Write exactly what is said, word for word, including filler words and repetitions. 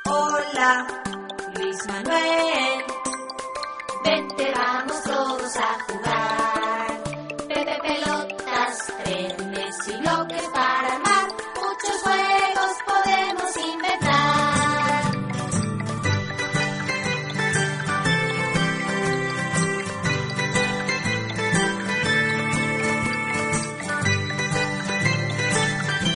Hola, Luis Manuel. Vente, vamos todos a jugar.